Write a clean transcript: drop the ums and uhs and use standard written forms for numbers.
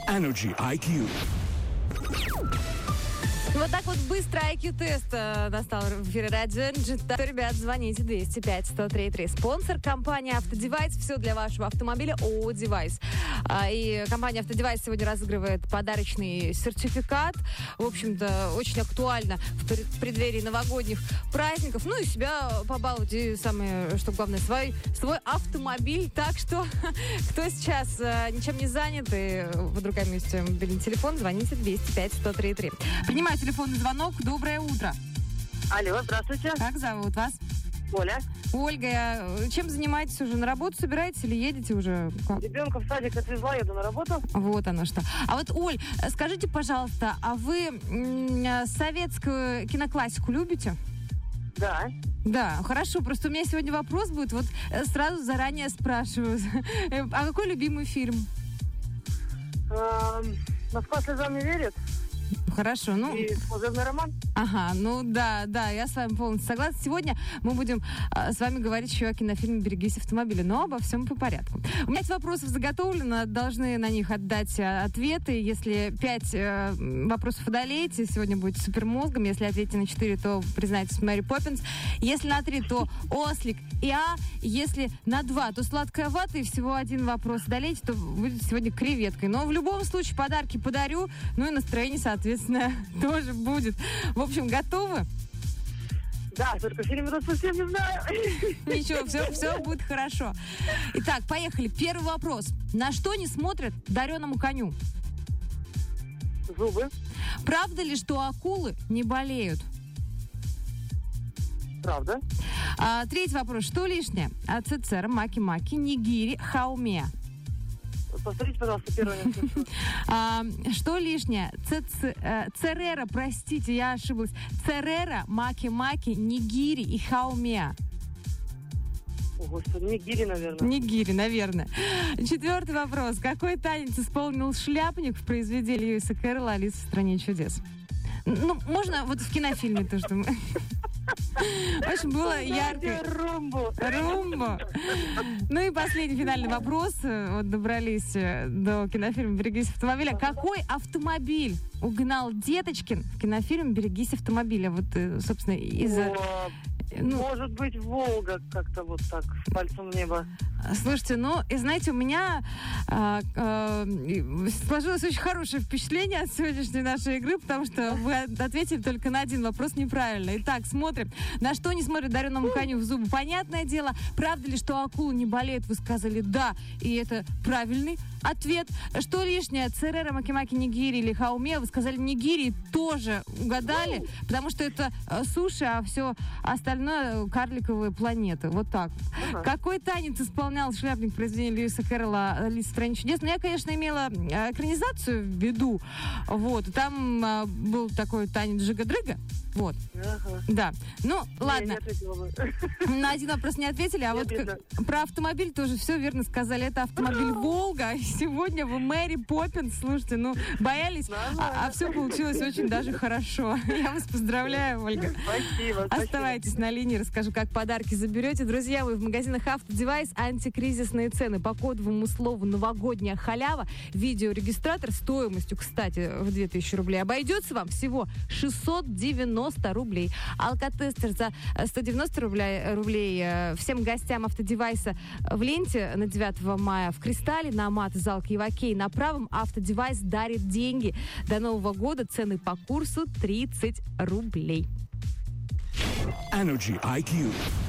Energy IQ. Вот так вот быстро IQ-тест настал в эфире Радио Energy. Ребят, звоните 205-103-3. Спонсор компания «Автодевайс». Все для вашего автомобиля ООО «Девайс». И компания «Автодевайс» сегодня разыгрывает подарочный сертификат. В общем-то, очень актуально в преддверии новогодних праздников. Ну и себя побаловать. И самое, что главное, свой автомобиль. Так что, кто сейчас ничем не занят и под руками есть мобильный телефон, звоните 205-103-3. Принимаю телефонный звонок. Доброе утро. Алло, здравствуйте. Как зовут вас? Оля. Ольга, чем занимаетесь уже? На работу собираетесь или едете уже? Как? Ребенка в садик отвезла, еду на работу. Вот оно что. А вот, Оль, скажите, пожалуйста, а вы советскую киноклассику любите? Да. Да, хорошо. Просто у меня сегодня вопрос будет. Вот сразу заранее спрашиваю. А какой любимый фильм? «Москва слезам не верит». Хорошо, ну... И «Служебный роман». Ага, ну да, я с вами полностью согласна. Сегодня мы будем с вами говорить еще о кинофильме «Берегись автомобиля», но обо всем по порядку. У меня 5 вопросов заготовлено, должны на них отдать ответы. Если 5 вопросов одолеете, сегодня будет супермозгом. Если ответите на 4, то признайтесь Мэри Поппинс. Если на 3, то ослик и А. Если на 2, то сладкая вата. И всего 1 вопрос одолеете, то будет сегодня креветкой. Но в любом случае подарки подарю, ну и настроение, соответственно, тоже будет. В общем, готовы? Да, только фильм я совсем не знаю. Ничего, все будет хорошо. Итак, поехали. Первый вопрос. На что не смотрят дареному коню? Зубы. Правда ли, что акулы не болеют? Правда. Третий вопрос. Что лишнее? Цицера, маки-маки, нигири, хауме. Повторите, пожалуйста, первое. Что лишнее? Церера, простите, я ошиблась. Церера, маки-маки, нигири и хауме. О, Господи, нигири, наверное. Нигири, наверное. Четвертый вопрос. Какой танец исполнил Шляпник в произведении Льюиса Кэрролла «Алиса в стране чудес»? Ну, можно вот в кинофильме то, что мы... В общем, было ярко. Румбу. Ну и последний финальный вопрос. Вот добрались до кинофильма «Берегись автомобиля». Какой автомобиль угнал Деточкин в кинофильме «Берегись автомобиля»? Вот, собственно, из-за... Может быть, «Волга» как-то вот так, пальцем в небо. Слушайте, и знаете, у меня сложилось очень хорошее впечатление от сегодняшней нашей игры, потому что вы ответили только на 1 вопрос неправильно. Итак, смотрим. На что не смотрят дареному коню в зубы? Понятное дело. Правда ли, что акулы не болеют? Вы сказали «да». И это правильный ответ. Что лишнее? Церера, маки-маки, нигири или хауме? Вы сказали нигири, тоже угадали, потому что это суши, а все остальное карликовые планеты. Вот так. Какой танец исполнял Шляпник в произведении Льюиса Кэрролла «Алиса в стране чудес»? Ну, я, конечно, имела экранизацию в виду. Вот. Там был такой танец «Жига-дрыга». Вот. Ага. Да. Ну, ладно. На 1 вопрос не ответили, а вот про автомобиль тоже все верно сказали. Это автомобиль «Волга». И сегодня вы Мэри Поппинс. Слушайте, боялись, а все получилось очень даже хорошо. Я вас поздравляю, Ольга. Спасибо. Оставайтесь на линии, расскажу, как подарки заберете. Друзья, вы в магазинах «Автодевайс» антикризисные цены по кодовому слову «Новогодняя халява». Видеорегистратор стоимостью, кстати, в 2000 рублей обойдется вам всего 690 рублей. Алкотестер за 190 рублей всем гостям «Автодевайса» в ленте на 9 мая в «Кристалле», на «Амат», «Залке» и в «Окей» на правом «Автодевайс» дарит деньги. До Нового года цены по курсу 30 рублей. Energy IQ.